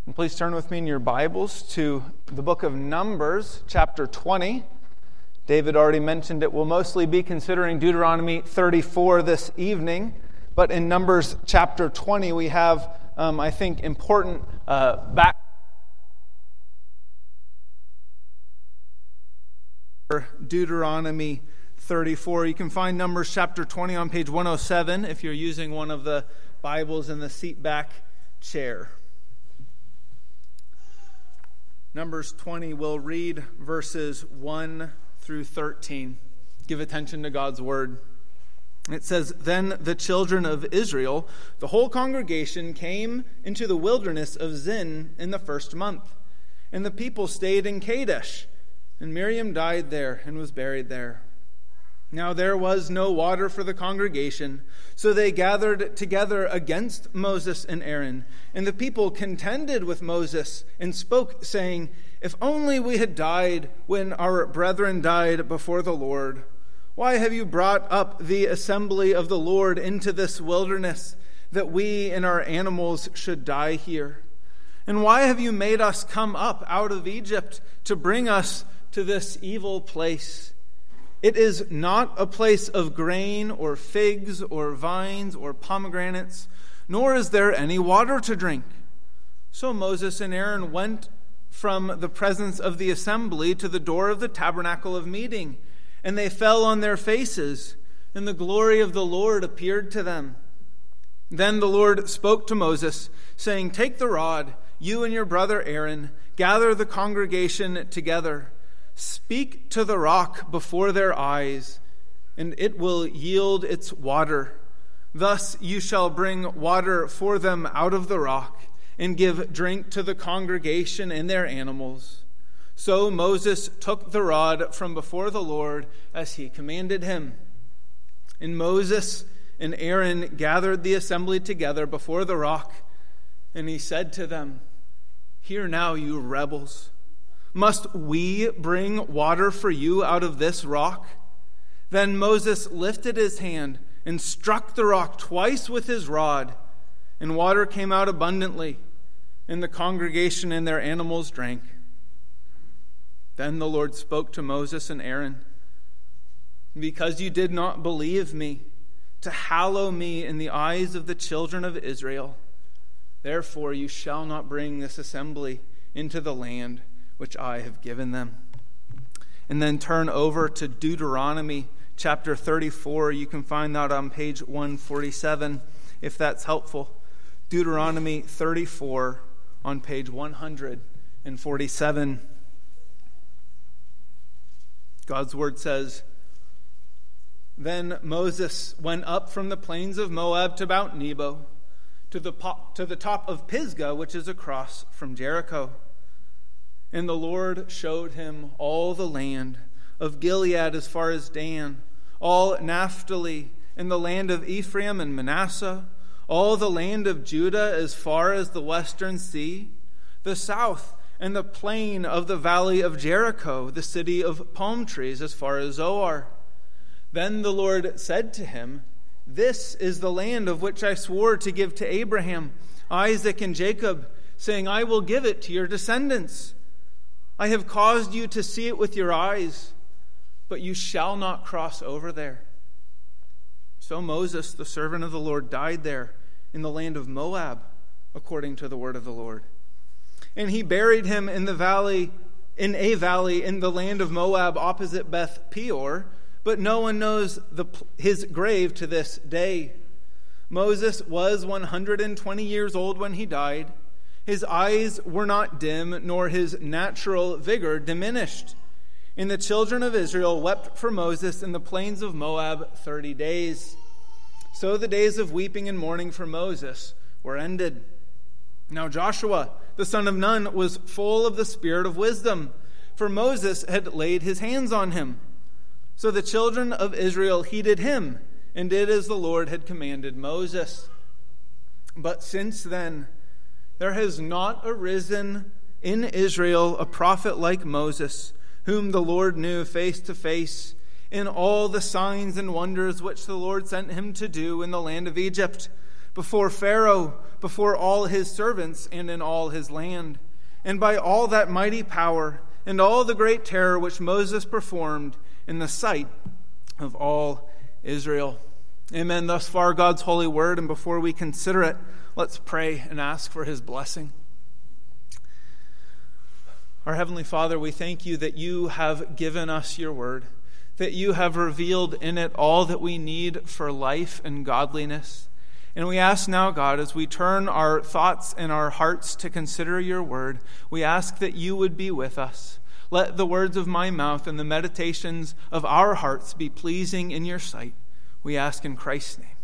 And please turn with me in your Bibles to the book of Numbers, chapter 20. David already mentioned it. We'll mostly be considering Deuteronomy 34 this evening. But in Numbers chapter 20, we have, I think, important back. Deuteronomy 34. You can find Numbers chapter 20 on page 107 if you're using one of the Bibles in the seat back chair. Numbers 20, we'll read verses 1 through 13. Give attention to God's word. It says, "Then the children of Israel, the whole congregation, came into the wilderness of Zin in the first month. And the people stayed in Kadesh. And Miriam died there and was buried there. Now there was no water for the congregation, so they gathered together against Moses and Aaron. And the people contended with Moses and spoke, saying, 'If only we had died when our brethren died before the Lord. Why have you brought up the assembly of the Lord into this wilderness, that we and our animals should die here? And why have you made us come up out of Egypt to bring us to this evil place? It is not a place of grain or figs or vines or pomegranates, nor is there any water to drink.' So Moses and Aaron went from the presence of the assembly to the door of the tabernacle of meeting, and they fell on their faces, and the glory of the Lord appeared to them. Then the Lord spoke to Moses, saying, 'Take the rod, you and your brother Aaron, gather the congregation together. Speak to the rock before their eyes, and it will yield its water. Thus you shall bring water for them out of the rock, and give drink to the congregation and their animals.' So Moses took the rod from before the Lord as he commanded him. And Moses and Aaron gathered the assembly together before the rock, and he said to them, 'Hear now, you rebels. Must we bring water for you out of this rock?' Then Moses lifted his hand and struck the rock twice with his rod, and water came out abundantly, and the congregation and their animals drank. Then the Lord spoke to Moses and Aaron, 'Because you did not believe me, to hallow me in the eyes of the children of Israel, therefore you shall not bring this assembly into the land which I have given them.'" And then turn over to Deuteronomy chapter 34. You can find that on page 147, if that's helpful. Deuteronomy 34 on page 147. God's word says, "Then Moses went up from the plains of Moab to Mount Nebo, to the top of Pisgah, which is across from Jericho. And the Lord showed him all the land of Gilead as far as Dan, all Naphtali, and the land of Ephraim and Manasseh, all the land of Judah as far as the western sea, the south and the plain of the valley of Jericho, the city of palm trees as far as Zoar. Then the Lord said to him, 'This is the land of which I swore to give to Abraham, Isaac, and Jacob, saying, I will give it to your descendants. I have caused you to see it with your eyes, but you shall not cross over there.' So Moses, the servant of the Lord, died there in the land of Moab, according to the word of the Lord. And he buried him in a valley in the land of Moab opposite Beth Peor, but no one knows his grave to this day. Moses was 120 years old when he died. His eyes were not dim, nor his natural vigor diminished. And the children of Israel wept for Moses in the plains of Moab 30 days. So the days of weeping and mourning for Moses were ended. Now Joshua, the son of Nun, was full of the spirit of wisdom, for Moses had laid his hands on him. So the children of Israel heeded him, and did as the Lord had commanded Moses. But since then, there has not arisen in Israel a prophet like Moses, whom the Lord knew face to face, in all the signs and wonders which the Lord sent him to do in the land of Egypt, before Pharaoh, before all his servants, and in all his land, and by all that mighty power and all the great terror which Moses performed in the sight of all Israel. Amen. Thus far, God's holy word, and before we consider it, let's pray and ask for his blessing. Our Heavenly Father, we thank you that you have given us your word, that you have revealed in it all that we need for life and godliness. And we ask now, God, as we turn our thoughts and our hearts to consider your word, we ask that you would be with us. Let the words of my mouth and the meditations of our hearts be pleasing in your sight. We ask in Christ's name.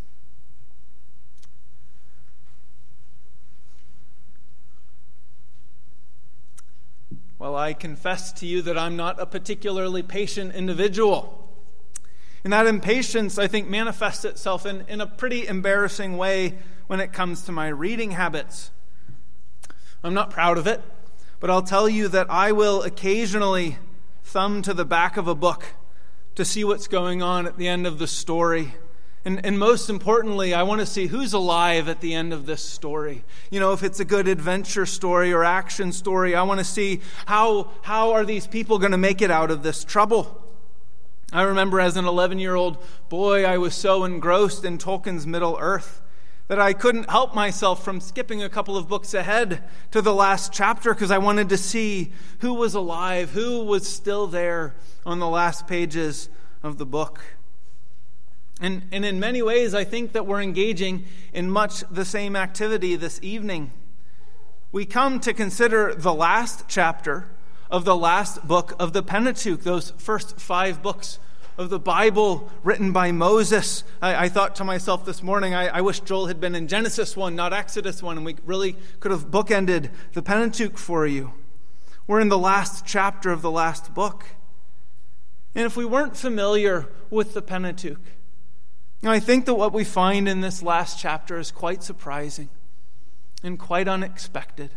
Well, I confess to you that I'm not a particularly patient individual. And that impatience, I think, manifests itself in a pretty embarrassing way when it comes to my reading habits. I'm not proud of it, but I'll tell you that I will occasionally thumb to the back of a book to see what's going on at the end of the story. And most importantly, I want to see who's alive at the end of this story. You know, if it's a good adventure story or action story, I want to see how are these people going to make it out of this trouble. I remember as an 11-year-old boy, I was so engrossed in Tolkien's Middle-earth that I couldn't help myself from skipping a couple of books ahead to the last chapter because I wanted to see who was alive, who was still there on the last pages of the book. And in many ways, I think that we're engaging in much the same activity this evening. We come to consider the last chapter of the last book of the Pentateuch, those first 5 books of the Bible written by Moses. I thought to myself this morning, I wish Joel had been in Genesis 1, not Exodus 1, and we really could have bookended the Pentateuch for you. We're in the last chapter of the last book. And if we weren't familiar with the Pentateuch, I think that what we find in this last chapter is quite surprising and quite unexpected.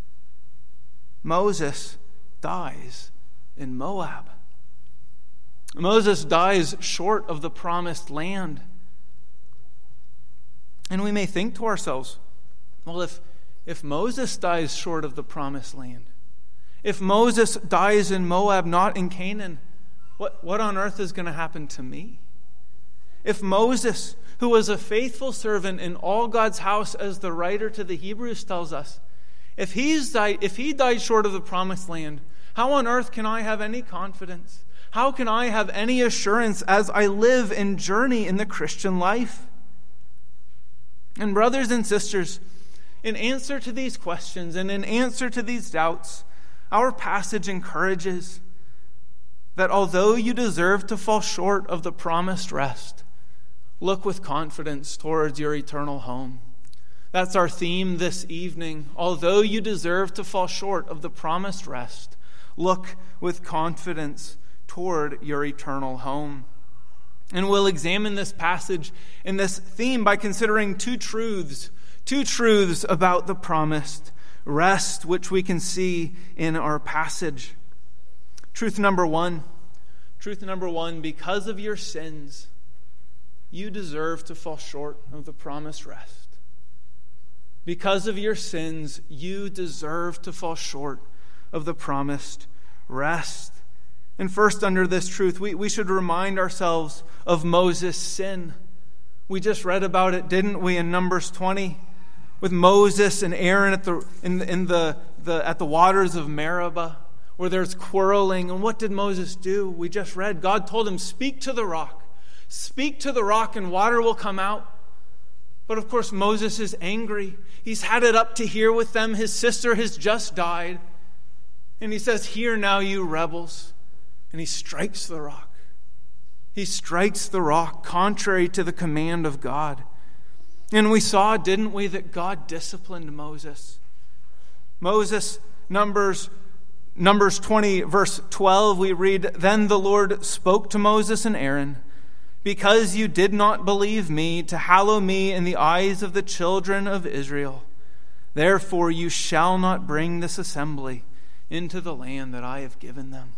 Moses dies in Moab. Moses dies short of the promised land. And we may think to ourselves, well, if Moses dies short of the promised land, if Moses dies in Moab, not in Canaan, what on earth is going to happen to me? If Moses, who was a faithful servant in all God's house, as the writer to the Hebrews tells us, if he died short of the promised land, how on earth can I have any confidence? How can I have any assurance as I live and journey in the Christian life? And brothers and sisters, in answer to these questions and in answer to these doubts, our passage encourages that although you deserve to fall short of the promised rest, look with confidence towards your eternal home. That's our theme this evening. Although you deserve to fall short of the promised rest, look with confidence toward your eternal home. And we'll examine this passage and this theme by considering two truths about the promised rest, which we can see in our passage. Truth number one, because of your sins, you deserve to fall short of the promised rest. Because of your sins, you deserve to fall short of the promised rest. And first, under this truth, we should remind ourselves of Moses' sin. We just read about it, didn't we, in Numbers 20, with Moses and Aaron at the waters of Meribah, where there's quarreling. And what did Moses do? We just read, God told him, speak to the rock. Speak to the rock and water will come out. But of course, Moses is angry. He's had it up to here with them. His sister has just died. And he says, "Hear now, you rebels." And he strikes the rock. He strikes the rock contrary to the command of God. And we saw, didn't we, that God disciplined Moses. Numbers 20, verse 12, we read, "Then the Lord spoke to Moses and Aaron, because you did not believe me to hallow me in the eyes of the children of Israel. Therefore you shall not bring this assembly into the land that I have given them."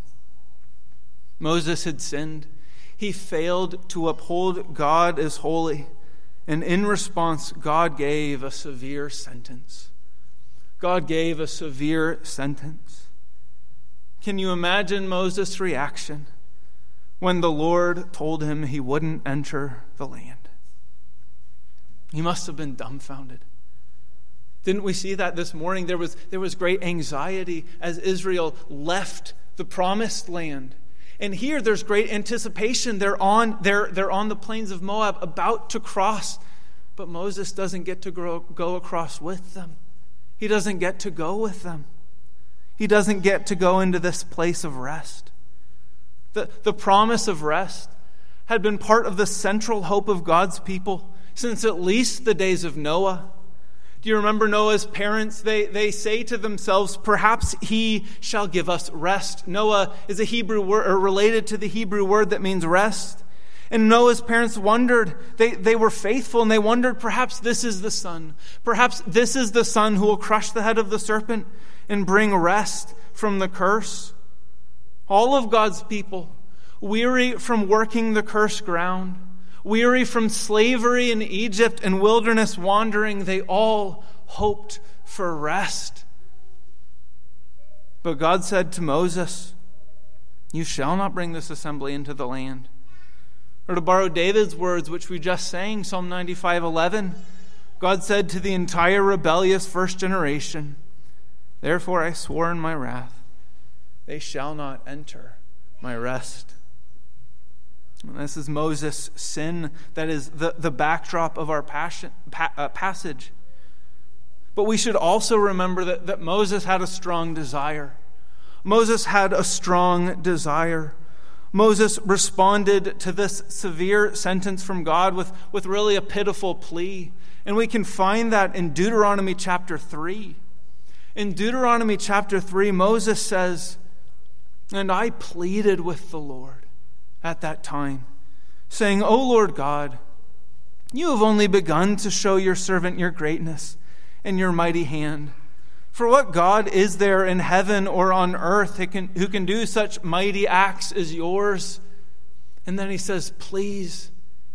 Moses had sinned. He failed to uphold God as holy. And in response, God gave a severe sentence. God gave a severe sentence. Can you imagine Moses' reaction when the Lord told him he wouldn't enter the land? He must have been dumbfounded. Didn't we see that this morning? There was great anxiety as Israel left the promised land. And here there's great anticipation. They're on the plains of Moab about to cross. But Moses doesn't get to go across with them. He doesn't get to go with them. He doesn't get to go into this place of rest. The promise of rest had been part of the central hope of God's people since at least the days of Noah. Do you remember Noah's parents? They say to themselves, perhaps he shall give us rest. Noah is a Hebrew word, or related to the Hebrew word that means rest. And Noah's parents wondered, they were faithful, and they wondered, perhaps this is the son. Perhaps this is the son who will crush the head of the serpent and bring rest from the curse. All of God's people, weary from working the cursed ground, weary from slavery in Egypt and wilderness wandering, they all hoped for rest. But God said to Moses, you shall not bring this assembly into the land. Or to borrow David's words, which we just sang, Psalm 95:11, God said to the entire rebellious first generation, therefore I swore in my wrath, they shall not enter my rest. And this is Moses' sin that is the backdrop of our passage. But we should also remember that Moses had a strong desire. Moses had a strong desire. Moses responded to this severe sentence from God with really a pitiful plea. And we can find that in Deuteronomy chapter 3. In Deuteronomy chapter 3, Moses says, and I pleaded with the Lord at that time, saying, O Lord God, you have only begun to show your servant your greatness and your mighty hand. For what God is there in heaven or on earth who can do such mighty acts as yours? And then he says, please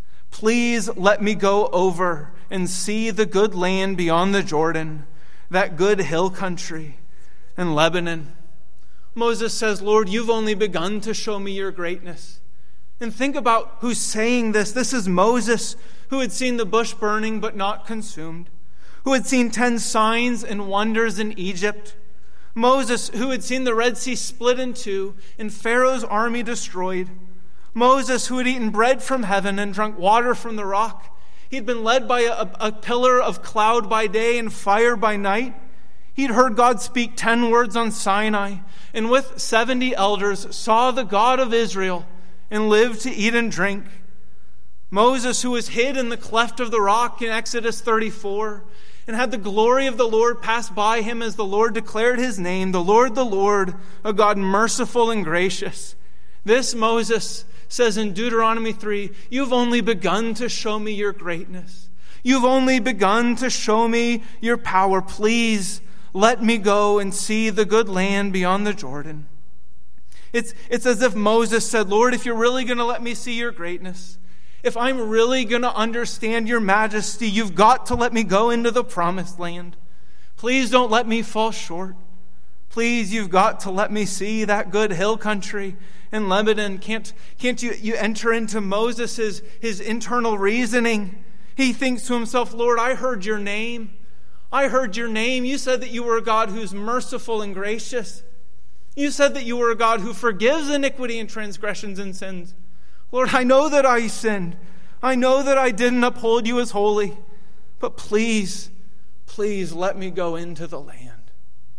let me go over and see the good land beyond the Jordan, that good hill country and Lebanon. Moses says, Lord, you've only begun to show me your greatness. And think about who's saying this. This is Moses, who had seen the bush burning but not consumed, who had seen 10 signs and wonders in Egypt. Moses, who had seen the Red Sea split in two and Pharaoh's army destroyed. Moses, who had eaten bread from heaven and drunk water from the rock. He'd been led by a pillar of cloud by day and fire by night. He'd heard God speak 10 words on Sinai, and with 70 elders saw the God of Israel and lived to eat and drink. Moses, who was hid in the cleft of the rock in Exodus 34, and had the glory of the Lord pass by him as the Lord declared his name, the Lord, a God merciful and gracious. This Moses says in Deuteronomy 3, you've only begun to show me your greatness. You've only begun to show me your power. Please let me go and see the good land beyond the Jordan. It's as if Moses said, Lord, if you're really going to let me see your greatness, if I'm really going to understand your majesty, you've got to let me go into the promised land. Please don't let me fall short. Please, you've got to let me see that good hill country in Lebanon. Can't you enter into Moses' his internal reasoning? He thinks to himself, Lord, I heard your name. I heard your name. You said that you were a God who's merciful and gracious. You said that you were a God who forgives iniquity and transgressions and sins. Lord, I know that I sinned. I know that I didn't uphold you as holy. But please let me go into the land.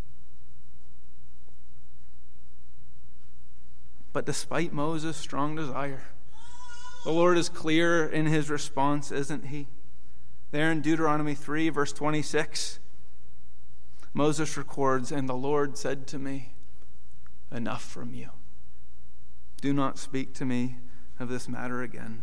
But despite Moses' strong desire, the Lord is clear in his response, isn't he? There in Deuteronomy 3, verse 26, Moses records, and the Lord said to me, enough from you. Do not speak to me of this matter again.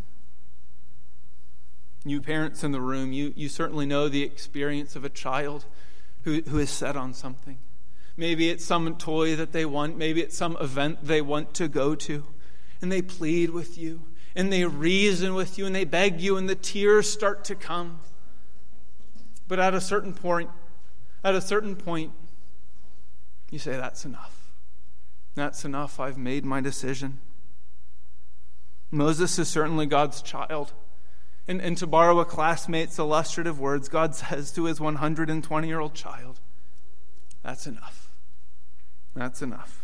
You parents in the room, you certainly know the experience of a child who is set on something. Maybe it's some toy that they want. Maybe it's some event they want to go to. And they plead with you. and they reason with you and they beg you and the tears start to come. But at a certain point, you say, that's enough. That's enough. I've made my decision. Moses is certainly God's child. And to borrow a classmate's illustrative words, God says to his 120-year-old child, that's enough. That's enough.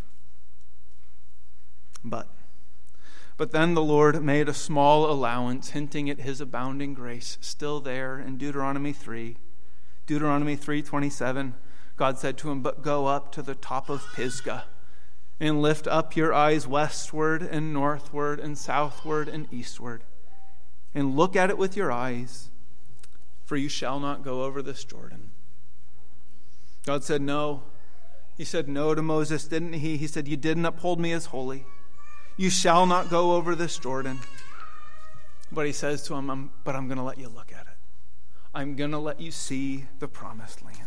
But then the Lord made a small allowance, hinting at his abounding grace, still there in Deuteronomy 3. Deuteronomy 3:27, God said to him, but go up to the top of Pisgah and lift up your eyes westward and northward and southward and eastward, and look at it with your eyes, for you shall not go over this Jordan. God said no. He said no to Moses, didn't he? He said, you didn't uphold me as holy. You shall not go over this Jordan. But he says to him, but I'm going to let you look at it. I'm going to let you see the promised land.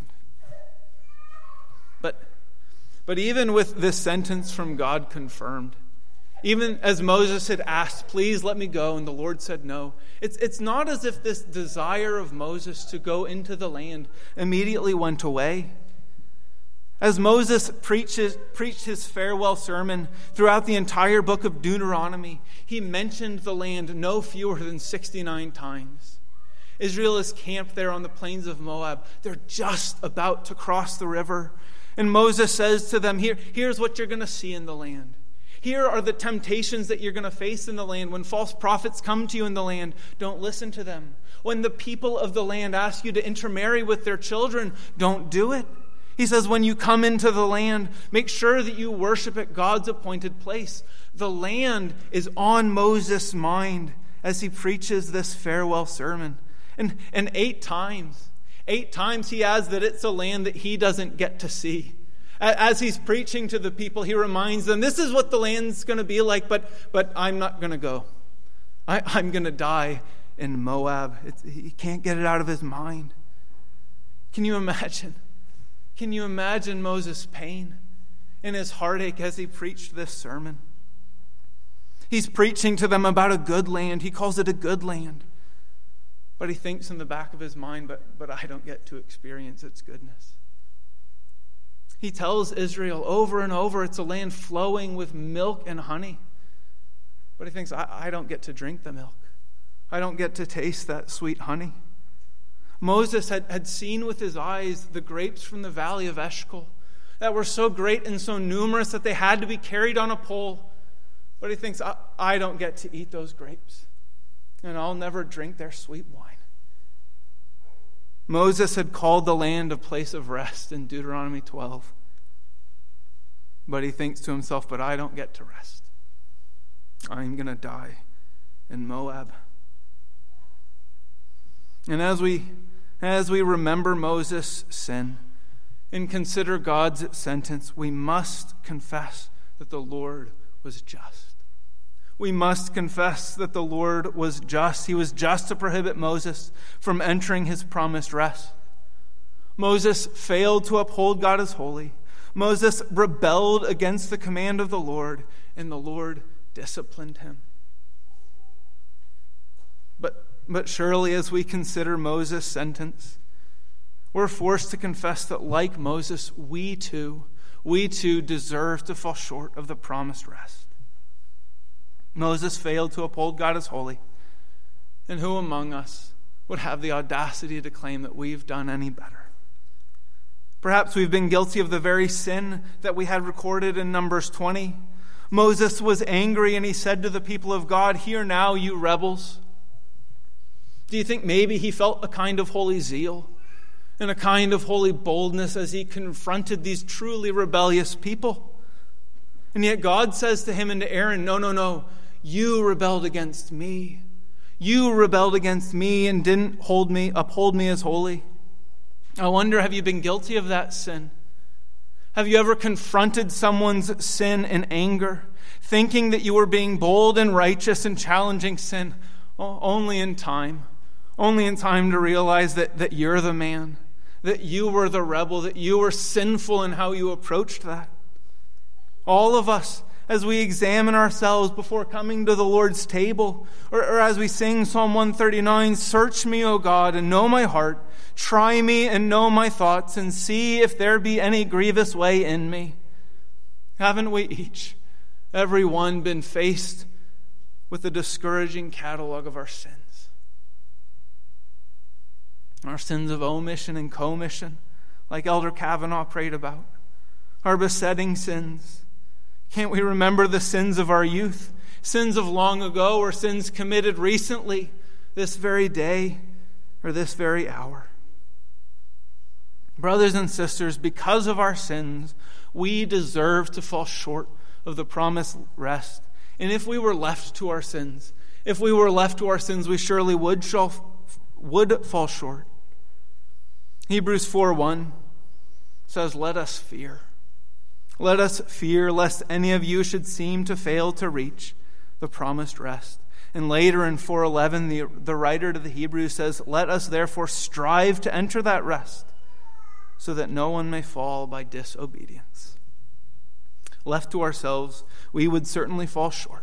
But even with this sentence from God confirmed, even as Moses had asked, please let me go, and the Lord said no, it's not as if this desire of Moses to go into the land immediately went away. As Moses preached his farewell sermon throughout the entire book of Deuteronomy, he mentioned the land no fewer than 69 times. Israel is camped there on the plains of Moab. They're just about to cross the river. And Moses says to them, here's what you're going to see in the land. Here are the temptations that you're going to face in the land. When false prophets come to you in the land, don't listen to them. When the people of the land ask you to intermarry with their children, don't do it. He says, when you come into the land, make sure that you worship at God's appointed place. The land is on Moses' mind as he preaches this farewell sermon. And 8 times he adds that it's a land that he doesn't get to see. As he's preaching to the people, he reminds them, this is what the land's going to be like, but I'm not going to go. I'm going to die in Moab. He can't get it out of his mind. Can you imagine? Can you imagine Moses' pain and his heartache as he preached this sermon? He's preaching to them about a good land. He calls it a good land. But he thinks in the back of his mind, but I don't get to experience its goodness. He tells Israel over and over it's a land flowing with milk and honey. But he thinks, I don't get to drink the milk. I don't get to taste that sweet honey. Moses had seen with his eyes the grapes from the valley of Eshcol that were so great and so numerous that they had to be carried on a pole. But he thinks, I don't get to eat those grapes, and I'll never drink their sweet wine. Moses had called the land a place of rest in Deuteronomy 12. But he thinks to himself, but I don't get to rest. I'm going to die in Moab. And as we remember Moses' sin and consider God's sentence, we must confess that the Lord was just. We must confess that the Lord was just. He was just to prohibit Moses from entering his promised rest. Moses failed to uphold God as holy. Moses rebelled against the command of the Lord, and the Lord disciplined him. But surely as we consider Moses' sentence, we're forced to confess that like Moses, we too deserve to fall short of the promised rest. Moses failed to uphold God as holy. And who among us would have the audacity to claim that we've done any better? Perhaps we've been guilty of the very sin that we had recorded in Numbers 20. Moses was angry and he said to the people of God, "Hear now, you rebels." Do you think maybe he felt a kind of holy zeal and a kind of holy boldness as he confronted these truly rebellious people? And yet God says to him and to Aaron, no, you rebelled against me. You rebelled against me and didn't uphold me as holy. I wonder, have you been guilty of that sin? Have you ever confronted someone's sin in anger, thinking that you were being bold and righteous and challenging sin, only in time to realize that you're the man, that you were the rebel, that you were sinful in how you approached that? All of us as we examine ourselves before coming to the Lord's table, or as we sing Psalm 139, "Search me, O God, and know my heart. Try me and know my thoughts, and see if there be any grievous way in me." Haven't we each, every one, been faced with a discouraging catalog of our sins? Our sins of omission and commission, like Elder Kavanaugh prayed about. Our besetting sins. Can't we remember the sins of our youth? Sins of long ago, or sins committed recently, this very day, or this very hour? Brothers and sisters, because of our sins, we deserve to fall short of the promised rest. And if we were left to our sins, we surely would fall short. Hebrews 4:1 says, "Let us fear. Let us fear lest any of you should seem to fail to reach the promised rest." And later in 4:11, the writer to the Hebrews says, "Let us therefore strive to enter that rest, so that no one may fall by disobedience." Left to ourselves, we would certainly fall short.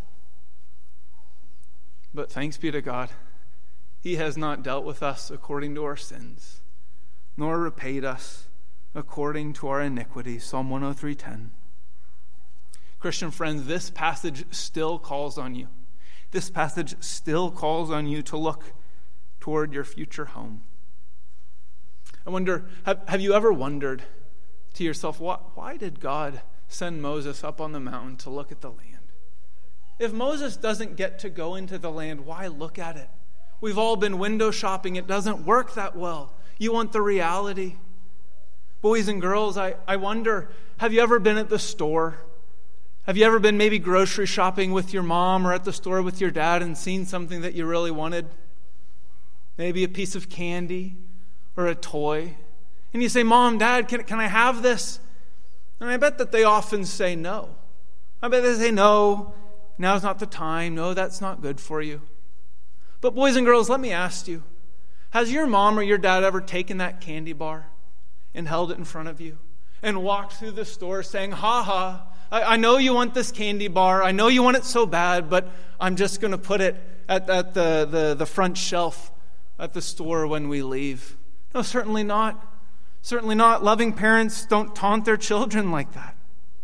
But thanks be to God, He has not dealt with us according to our sins, nor repaid us according to our iniquities. Psalm 103:10. Christian friends, this passage still calls on you. This passage still calls on you to look toward your future home. I wonder, have you ever wondered to yourself, why did God send Moses up on the mountain to look at the land? If Moses doesn't get to go into the land, why look at it? We've all been window shopping. It doesn't work that well. You want the reality. Boys and girls, I wonder, have you ever been at the store? Have you ever been maybe grocery shopping with your mom or at the store with your dad and seen something that you really wanted? Maybe a piece of candy or a toy. And you say, "Mom, Dad, can I have this?" And I bet that they often say no. I bet they say, "No, now's not the time. No, that's not good for you." But boys and girls, let me ask you, has your mom or your dad ever taken that candy bar and held it in front of you and walked through the store saying, "Ha ha, I know you want this candy bar. I know you want it so bad, but I'm just going to put it at the front shelf at the store when we leave"? No, certainly not. Certainly not. Loving parents don't taunt their children like that.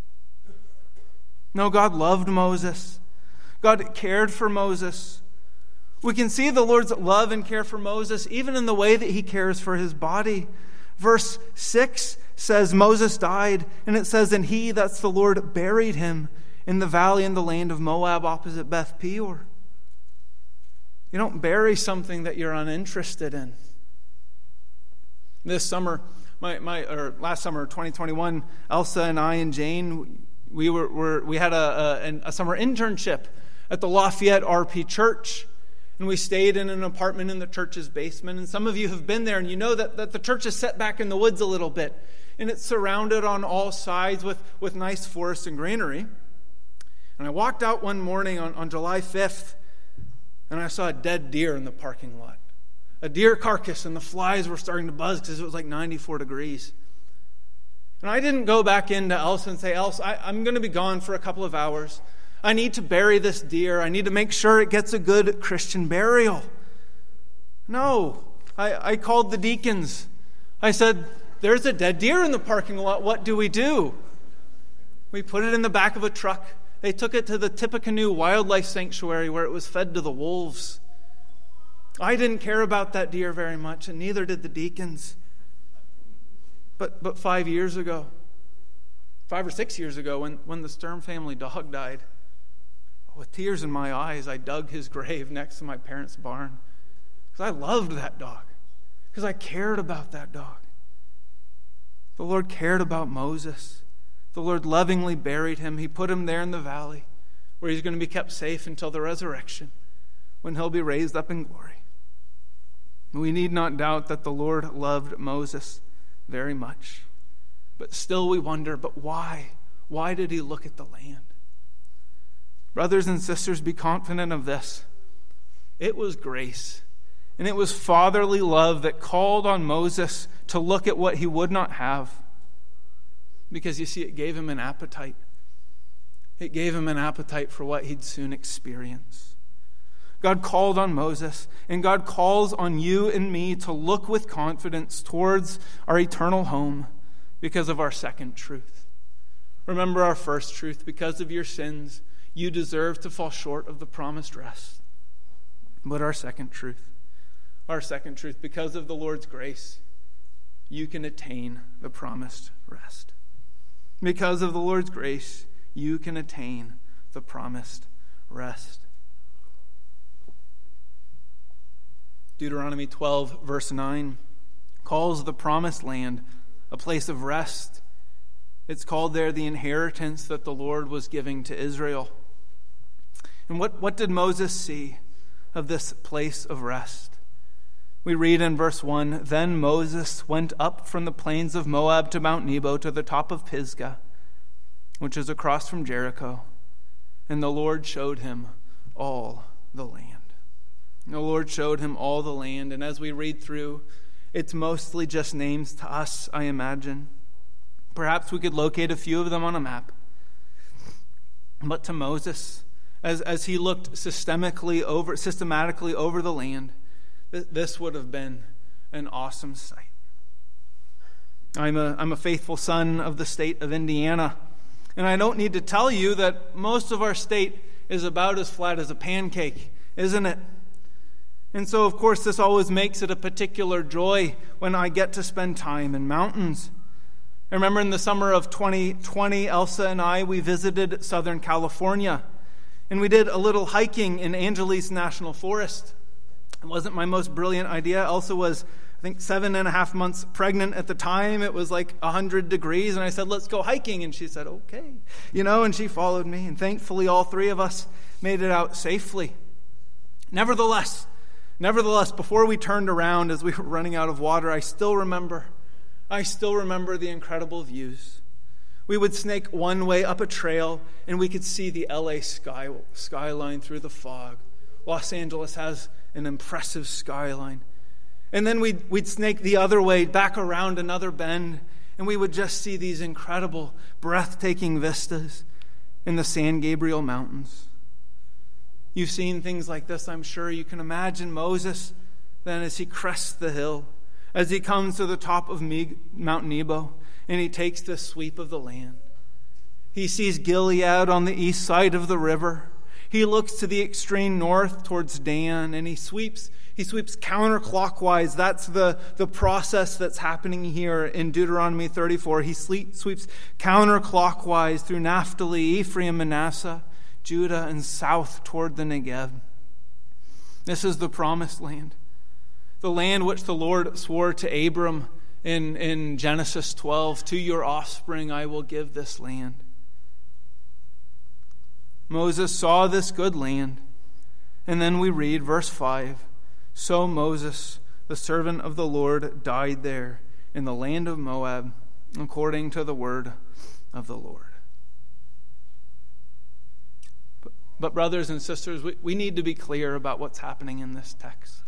No, God loved Moses. God cared for Moses. We can see the Lord's love and care for Moses even in the way that He cares for His body. Verse 6 says Moses died, and it says, "And He," that's the Lord, "buried him in the valley in the land of Moab opposite Beth Peor." You don't bury something that you're uninterested in. This summer, last summer, 2021, Elsa and I and Jane, we had a summer internship at the Lafayette RP Church. And we stayed in an apartment in the church's basement. And some of you have been there, and you know that the church is set back in the woods a little bit. And it's surrounded on all sides with nice forests and greenery. And I walked out one morning on July 5th, and I saw a dead deer in the parking lot. A deer carcass, and the flies were starting to buzz because it was like 94 degrees. And I didn't go back into Elsa and say, "Elsa, I'm going to be gone for a couple of hours. I need to bury this deer. I need to make sure it gets a good Christian burial." No, I called the deacons. I said, "There's a dead deer in the parking lot. What do we do?" We put it in the back of a truck. They took it to the Tippecanoe Wildlife Sanctuary where it was fed to the wolves. I didn't care about that deer very much, and neither did the deacons. But 5 years ago, 5 or 6 years ago, when the Sturm family dog died, with tears in my eyes, I dug his grave next to my parents' barn. Because I loved that dog. Because I cared about that dog. The Lord cared about Moses. The Lord lovingly buried him. He put him there in the valley where he's going to be kept safe until the resurrection, when he'll be raised up in glory. We need not doubt that the Lord loved Moses very much. But still we wonder, but why? Why did he look at the land? Brothers and sisters, be confident of this. It was grace, and it was fatherly love that called on Moses to look at what he would not have. Because you see, it gave him an appetite. It gave him an appetite for what he'd soon experience. God called on Moses, and God calls on you and me to look with confidence towards our eternal home because of our second truth. Remember our first truth: because of your sins, you deserve to fall short of the promised rest. But our second truth, because of the Lord's grace, you can attain the promised rest. Because of the Lord's grace, you can attain the promised rest. Deuteronomy 12, verse 9, calls the promised land a place of rest. It's called there the inheritance that the Lord was giving to Israel. And what did Moses see of this place of rest? We read in verse 1, "Then Moses went up from the plains of Moab to Mount Nebo to the top of Pisgah, which is across from Jericho, and the Lord showed him all the land." The Lord showed him all the land, and as we read through, it's mostly just names to us, I imagine. Perhaps we could locate a few of them on a map. But to Moses, as he looked systematically over the land, this would have been an awesome sight. I'm a faithful son of the state of Indiana, and I don't need to tell you that most of our state is about as flat as a pancake, isn't it? And so, of course, this always makes it a particular joy when I get to spend time in mountains. I remember in the summer of 2020, Elsa and I, we visited Southern California, and we did a little hiking in Angeles National Forest. It wasn't my most brilliant idea. Elsa was, I think, 7.5 months pregnant at the time. It was like 100 degrees, and I said, "Let's go hiking." And she said, "Okay." And she followed me, and thankfully all three of us made it out safely. Nevertheless, before we turned around as we were running out of water, I still remember the incredible views. We would snake one way up a trail, and we could see the LA skyline through the fog. Los Angeles has an impressive skyline. And then we'd snake the other way, back around another bend, and we would just see these incredible, breathtaking vistas in the San Gabriel Mountains. You've seen things like this, I'm sure. You can imagine Moses then as he crests the hill, as he comes to the top of Mount Nebo, and he takes this sweep of the land. He sees Gilead on the east side of the river. He looks to the extreme north towards Dan, and he sweeps counterclockwise. That's the process that's happening here in Deuteronomy 34. He sweeps counterclockwise through Naphtali, Ephraim, Manasseh, Judah, and south toward the Negev. This is the promised land, the land which the Lord swore to Abram in Genesis 12, "To your offspring I will give this land." Moses saw this good land, and then we read verse 5, "So Moses, the servant of the Lord, died there in the land of Moab, according to the word of the Lord." But brothers and sisters, we need to be clear about what's happening in this text.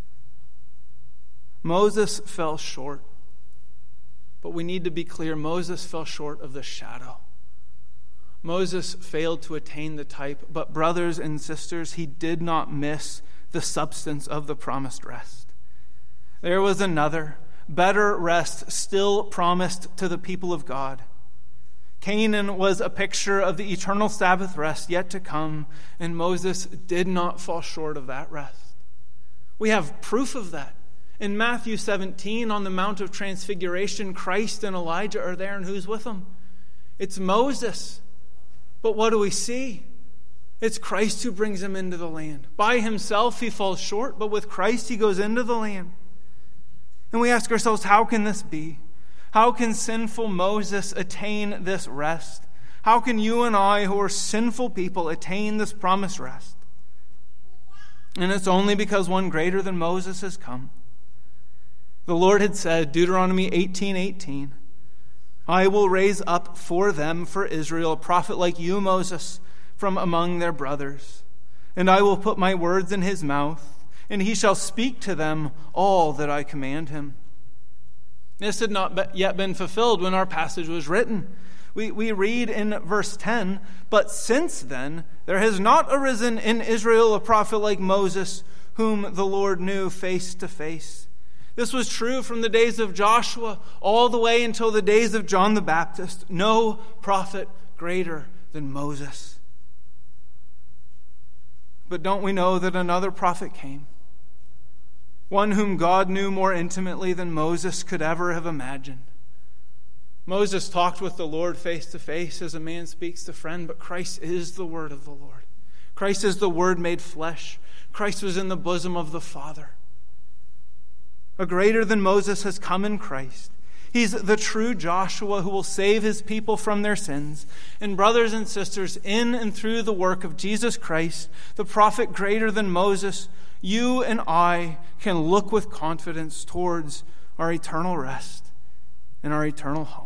Moses fell short. But we need to be clear, Moses fell short of the shadow. Moses failed to attain the type, but brothers and sisters, he did not miss the substance of the promised rest. There was another, better rest still promised to the people of God. Canaan was a picture of the eternal Sabbath rest yet to come, and Moses did not fall short of that rest. We have proof of that. In Matthew 17, on the Mount of Transfiguration, Christ and Elijah are there, and who's with them? It's Moses. But what do we see? It's Christ who brings him into the land. By himself he falls short, but with Christ he goes into the land. And we ask ourselves, how can this be? How can sinful Moses attain this rest? How can you and I, who are sinful people, attain this promised rest? And it's only because one greater than Moses has come. The Lord had said, Deuteronomy 18:18, "I will raise up for them, for Israel, a prophet like you, Moses, from among their brothers. And I will put my words in his mouth, and he shall speak to them all that I command him." This had not yet been fulfilled when our passage was written. We read in verse 10, "But since then there has not arisen in Israel a prophet like Moses, whom the Lord knew face to face." This was true from the days of Joshua all the way until the days of John the Baptist. No prophet greater than Moses. But don't we know that another prophet came? One whom God knew more intimately than Moses could ever have imagined. Moses talked with the Lord face to face as a man speaks to a friend, but Christ is the Word of the Lord. Christ is the Word made flesh. Christ was in the bosom of the Father. A greater than Moses has come in Christ. He's the true Joshua who will save his people from their sins. And brothers and sisters, in and through the work of Jesus Christ, the prophet greater than Moses, you and I can look with confidence towards our eternal rest and our eternal home.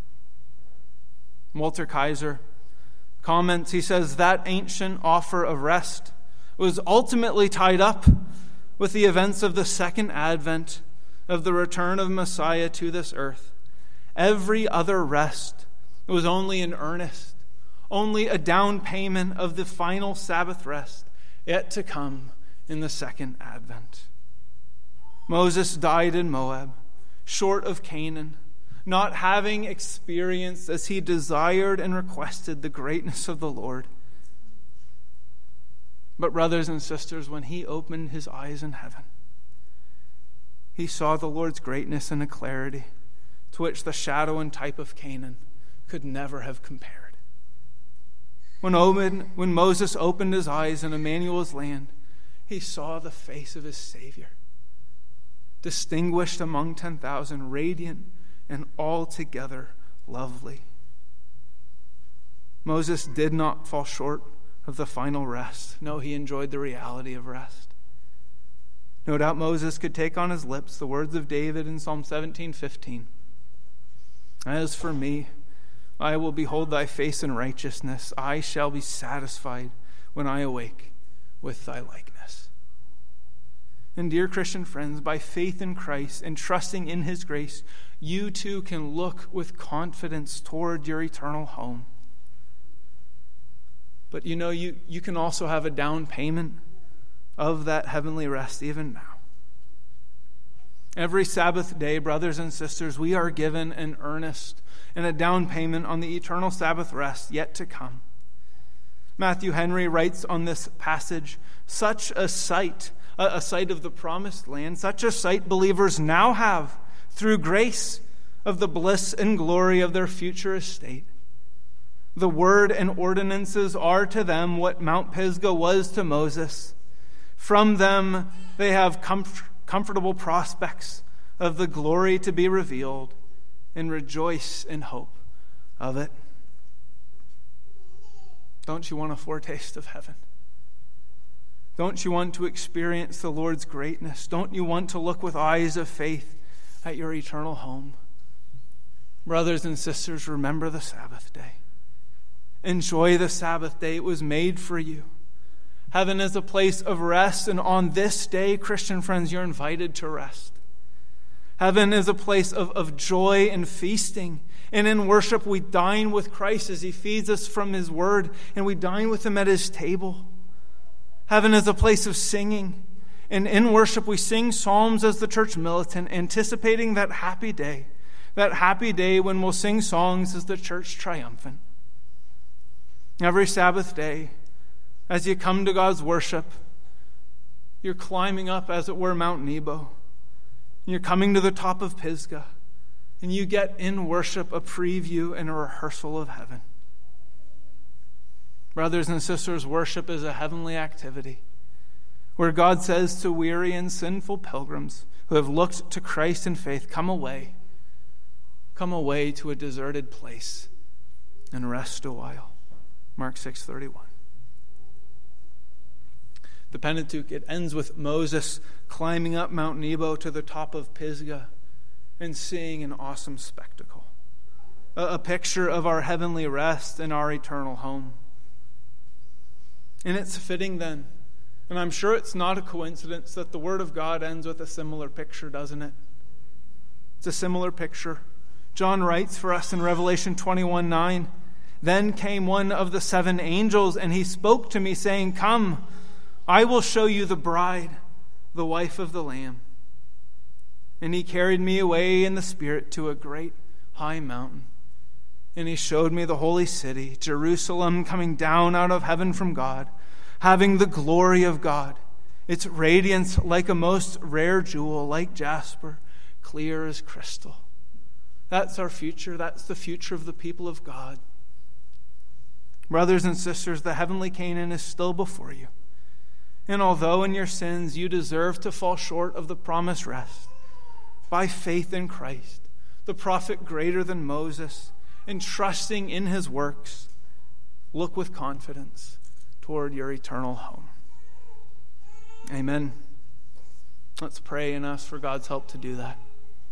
Walter Kaiser comments, he says, that ancient offer of rest was ultimately tied up with the events of the second advent of the return of Messiah to this earth. Every other rest was only an earnest, only a down payment of the final Sabbath rest yet to come in the second advent. Moses died in Moab, short of Canaan, not having experienced as he desired and requested the greatness of the Lord. But brothers and sisters, when he opened his eyes in heaven, he saw the Lord's greatness in a clarity to which the shadow and type of Canaan could never have compared. When Moses opened his eyes in Emmanuel's land, he saw the face of his Savior, distinguished among 10,000, radiant and altogether lovely. Moses did not fall short of the final rest. No, he enjoyed the reality of rest. No doubt Moses could take on his lips the words of David in Psalm 17:15. As for me, I will behold thy face in righteousness. I shall be satisfied when I awake with thy likeness. And dear Christian friends, by faith in Christ and trusting in his grace, you too can look with confidence toward your eternal home. But you know, you can also have a down payment of that heavenly rest even now. Every Sabbath day, brothers and sisters, we are given an earnest and a down payment on the eternal Sabbath rest yet to come. Matthew Henry writes on this passage, such a sight of the promised land, such a sight believers now have through grace of the bliss and glory of their future estate. The word and ordinances are to them what Mount Pisgah was to Moses. From them they have comfortable prospects of the glory to be revealed, and rejoice in hope of it. Don't you want a foretaste of heaven? Don't you want to experience the Lord's greatness? Don't you want to look with eyes of faith at your eternal home? Brothers and sisters, remember the Sabbath day. Enjoy the Sabbath day. It was made for you. Heaven is a place of rest, and on this day, Christian friends, you're invited to rest. Heaven is a place of joy and feasting. And in worship, we dine with Christ as he feeds us from his word, and we dine with him at his table. Heaven is a place of singing. And in worship, we sing psalms as the church militant, anticipating that happy day when we'll sing songs as the church triumphant. Every Sabbath day, as you come to God's worship, you're climbing up, as it were, Mount Nebo. You're coming to the top of Pisgah, and you get in worship a preview and a rehearsal of heaven. Brothers and sisters, worship is a heavenly activity where God says to weary and sinful pilgrims who have looked to Christ in faith, come away to a deserted place and rest a while. Mark 6:31. The Pentateuch, it ends with Moses climbing up Mount Nebo to the top of Pisgah and seeing an awesome spectacle, a picture of our heavenly rest and our eternal home. And it's fitting then, and I'm sure it's not a coincidence, that the Word of God ends with a similar picture, doesn't it? It's a similar picture. John writes for us in Revelation 21:9, "Then came one of the 7 angels, and he spoke to me, saying, 'Come, I will show you the bride, the wife of the Lamb.' And he carried me away in the Spirit to a great high mountain. And he showed me the holy city, Jerusalem, coming down out of heaven from God, having the glory of God, its radiance like a most rare jewel, like jasper, clear as crystal." That's our future. That's the future of the people of God. Brothers and sisters, the heavenly Canaan is still before you. And although in your sins you deserve to fall short of the promised rest, by faith in Christ, the prophet greater than Moses, and trusting in his works, look with confidence toward your eternal home. Amen. Let's pray and ask for God's help to do that.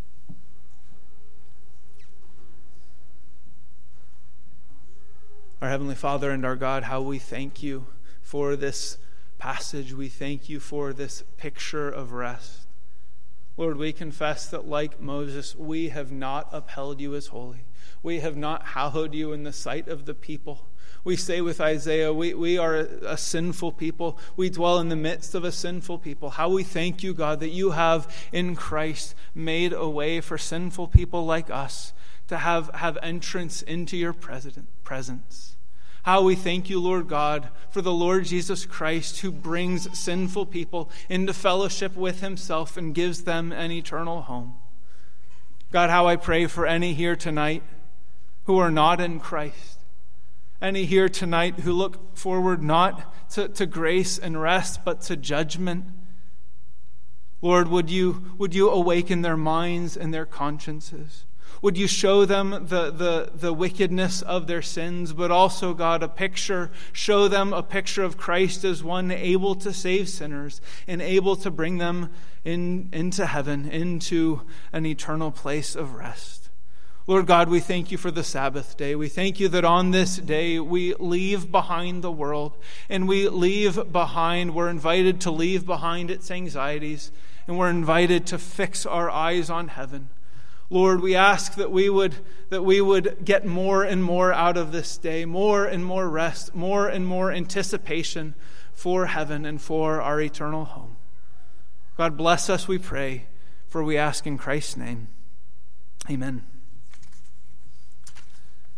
Our Heavenly Father and our God, how we thank you for this passage. We thank you for this picture of rest. Lord, we confess that like Moses, we have not upheld you as holy. We have not hallowed you in the sight of the people. We say with Isaiah, we are a sinful people. We dwell in the midst of a sinful people. How we thank you, God, that you have in Christ made a way for sinful people like us to have entrance into your presence. How we thank you, Lord God, for the Lord Jesus Christ, who brings sinful people into fellowship with himself and gives them an eternal home. God, how I pray for any here tonight who are not in Christ. Any here tonight who look forward not to grace and rest, but to judgment. Lord, would you awaken their minds and their consciences? Would you show them the wickedness of their sins, but also, God, show them a picture of Christ as one able to save sinners and able to bring them into heaven, into an eternal place of rest. Lord God, we thank you for the Sabbath day. We thank you that on this day we leave behind the world, and we're invited to leave behind its anxieties, and we're invited to fix our eyes on heaven. Lord, we ask that we would get more and more out of this day, more and more rest, more and more anticipation for heaven and for our eternal home. God, bless us, we pray, for we ask in Christ's name. Amen.